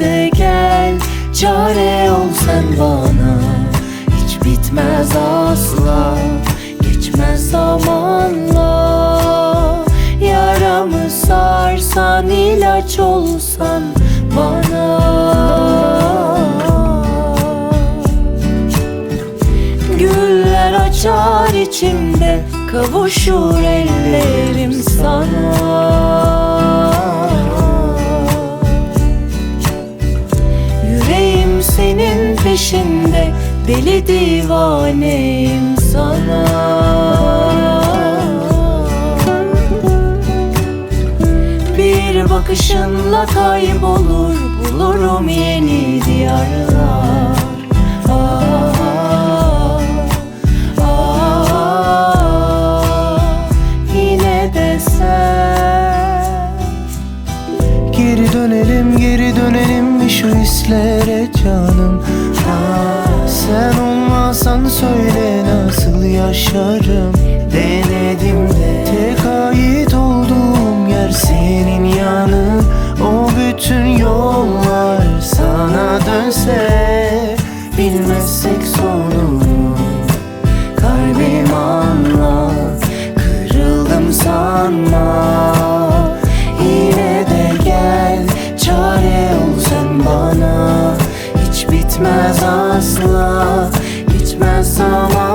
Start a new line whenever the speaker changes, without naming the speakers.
de gel, çare ol sen bana. Hiç bitmez asla, geçmez zamanla. Yaramı sarsan, ilaç olsan bana. Güller açar içimde, kavuşur ellerim sana. Yüreğim senin peşinde, deli divaneyim sana. Bir bakışınla kaybolur, bulurum yeni diyarlar. Yine de sen.
Geri dönelim, geri dönelim şu hislere canım. Sen olmazsan söyle nasıl yaşarım. Denedim de tek ait olduğum yer senin yanın. O bütün yollar sana dönse, bilmezsek sonunu. Kalbim anla, kırıldım sanma. Yine de gel, çare ol sen bana. Hiç bitmez asla, geçmez zaman.